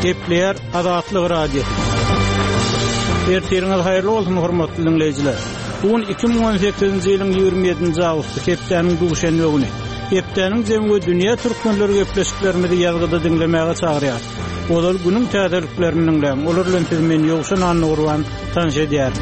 Gepler Azatlyk radiosu. Erteriňiz haýyrly bolsun hormatly dinleýijiler. Bugün 2018-nji ýylyň 27-nji awgusty hepdeniň duşanby güni. Hepdeniň jemgy dünýä türkmenleri gepleşiklerimizi ýazgyda dinlemäge çagyrýar. Olar günüň täzeliklerini dinleýän, olar bilen siz meni ýokşan anny urwan tanış edýär.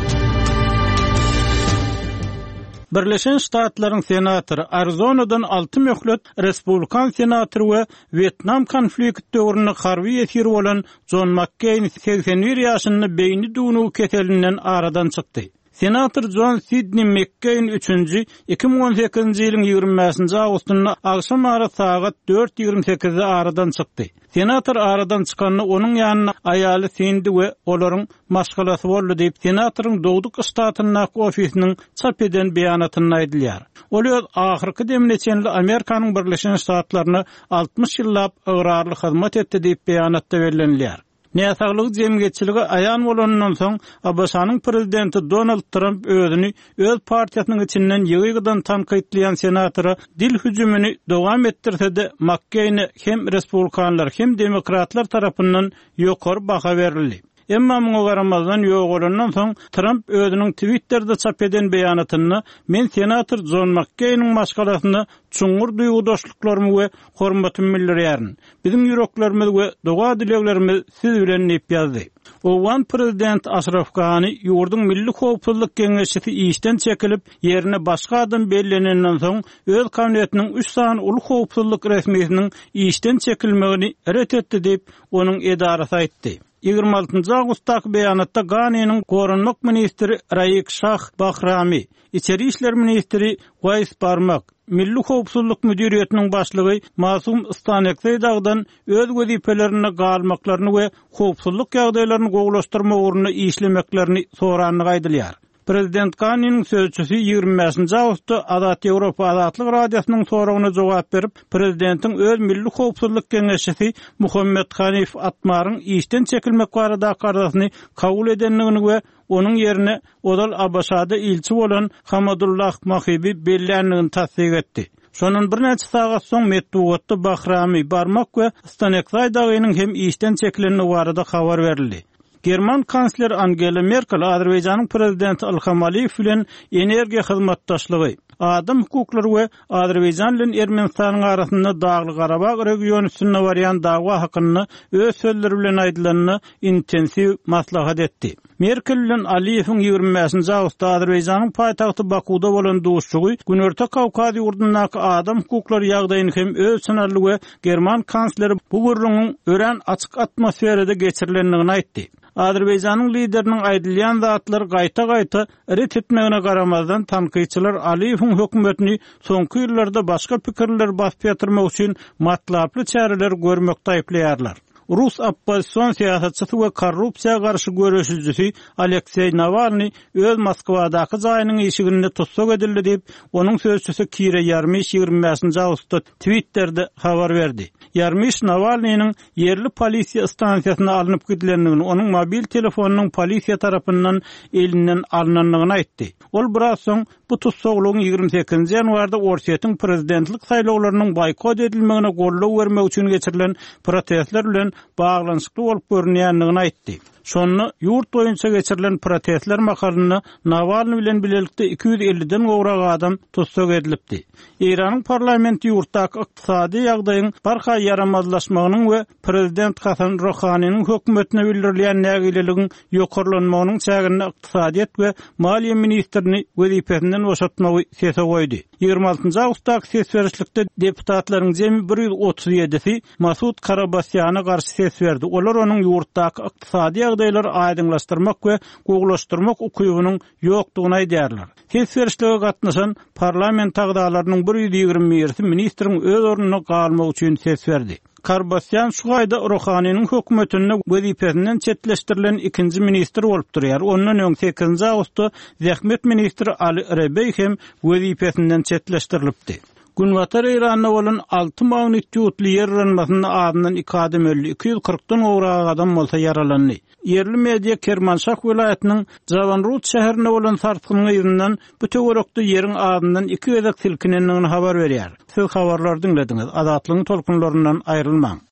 Birleşen Ştatlaryň senatory Arizona'dan 6 möhlet Respublikan senatory we Vietnam konflikti döwründe harby ýetir bolan John McCain 81 ýaşyny beýni dunuw keselinden aradan çykdy. Senator John Sidney McCain 3-nji 2018-nji ýylyň 20-nji awgustyna agşam ara saat 4:28-de aradan çykdy. Senator aradan çykanyny onuň ýanyna aýaly sendi we olaryň maşgalasy boldy diýip senatoryň Dowduk ştatynyň ofisiniň çap eden beýanatyny aýdylýar. Ol öz ahyrky demleçenli Amerikanyň Birleşen Ştatlaryna 60 ýyllap öwrarly hyzmat etdi diýip beýanatda bellenilýär. Näsaglyk jemgyýetçiligi aýan bolandan soň Abaşanyň prezidenti Donald Trump özüni öz partiýasynyň içinden ýygydan tanqidleýän senatory dil hüjümini dowam etdirse-de McCain'e hem Respublikanlar hem Demokratlar tarapyndan ýokary baha berildi. Emma muňa garamazdan ýok bolandan soň Trump özüniň Twitter'da çap eden beýanatyny men senator John McCain'in maşgalasyny çuňur duýgudaşlyklarymy we hormatymy bildirýärin. Bizim ýüreklerimiz we doga dileklerimiz siz bilen näp ýazdy. Owan prezident Ashraf Ghani ýurdun Milli Howpsuzlyk Geňeşi işden çekilip ýerine başga adam bellenenden soň öz kabinetiniň 3 san uly howpsuzlyk resmiýetiniň işden çekilmegini ret etdi diýip onuň edarasy aýtdy. 26-njy awgustdaky beýanatda Ghanyň gorunluk ministri Raik Shah Bahrami, İçeri işler ministri Ways Parmak, Milli Howpsuzlyk müdiriýetiniň başlygy Masum Istanekzaýdagdan öz wezipelerini galmaklaryny we howpsuzlyk ýagdaýlaryny gowlaşdyrma ugruna işlemeklerini soranyny gaýdylýar. Prezident Ghanyň sözçüsü 25-nji awgustda Azat Ýewropa Azatlyk radiosynyň soragyna jogap berip, prezidentiň öz Milli Howpsuzlyk Geňeşi Muhammed Hanif Atmaryň işden çekilmek barada garaşyny kabul edenligini we onuň ýerine Odal Abaşada ilçi bolan Hamadullah Mahibi bellenligini tasdik etdi. Şonun bir neçe sagat soň Metbuatda Bahrami barmak we Stanekzaýdagynyň hem işden çekilenligi barada habar berildi. German kansler Angela Merkel Azerbaýjanyň prezidenti Ilham Aliýew bilen energiýa hyzmatdaşlygy, adam hukuklary we Azerbaýjan bilen Ermenistanyň arasynda Dagly Garabag regiony üstünde barýan dawa hakyny öz sözleri bilen aýdylanyny intensiw maslahat etdi. Merkel bilen Aliýewiň 25-nji awgustda Azerbaýjanyň paýtagty Bakuda bolan duşçugy Günorta Kawkaz ýurdundaky adam hukuklary ýagdaýyny hem öz sanarly we German kansleri bu gurrunun ören açyk atmosferede geçirilendigini aýtdy. Azerbaýjanyň lideriniň aýdylýan zatlar gaýta-gaýta ret etmegine garamazdan tanqidçiler Aliýewiň hökümetini soňky ýyllarda başga pikirler basyp ýatyrmak üçin matlaply çäreler görmekde aýplaýarlar. Rus opposision siýasatçysy we korrupsiýaga garşy görüşçüsi Aleksey Navalny öz Moskwadaky jaýynyň işiginde tutsak edildi diýip onuň sözçüsi Kira Yarmish 25-nji awgustda Twitter'de habar berdi. Yarmish Navalnyň yerli polisiýa stansiýasyna alınıp gidilendigini, onuň mobil telefonunyň polisiýa tarapyndan elinden alınanlygyny aýtdy. Ol biraz soň bu tutsaklygyň 28-nji ýanwarda Orsiýetiň prezidentlik saýlawlarynyň boykot edilmegine gollaw bermek üçin geçirilen protestler bilen bağlanşykly bolup görünýändigini aýtdy. Şonu ýurt boýunça geçirilen protestler makalyny Navalny bilen bilelikde 250-den gowrak adam tutsak edilipdi. Iranyň parlamenti ýurtdaky ykdysady ýagdaýyň barha yaramazlaşmagynyň we prezident Hasan Rouhanyň hökümetine bildirilýän nägileligiň ýokarlanmagynyň çägini ykdysadyýet we maliýe ministrini wezipesinden boşatmagy sese goýdy. 26-njy awgustdaky ses berişlikde deputatlaryň jemi 137-si Masud Karabasýana garşy ses berdi. Olar onuň ýurtdaky ykdysady ýagdaýlary aýdyňlaşdyrmak we gowlaşdyrmak ukybynyň ýokdugyny aýdýarlar. Ses berişlige gatnaşan parlament agdalarynyň 121-si ministriň öz ornuny galmak üçin ses berdi. Karbasyan şu gaýda Rouhanyň hökümetine wezipesinden çetleşdirilen ikinji ministr bolup durýar. Ondan öň 8-nji awgustda Zähmet ministri Ali Rebey hem wezipesinden çetleşdirilipdi. Günwatar Iranyna bolan 6 magnitudly yer ýaramasyny adından 2 adam öldü. 240-dan gowrak adam bolsa yaralandy. Yerli media Kermanşah vilayetinin Javanrut şäherine bolan tartgynyň ýerininden bu töwerekde ýeriň adından 2 gezek silkinendigini habar berýär. Siz habarlar dinlediňiz. Azatlygyň tolkunlaryndan aýrylmaň.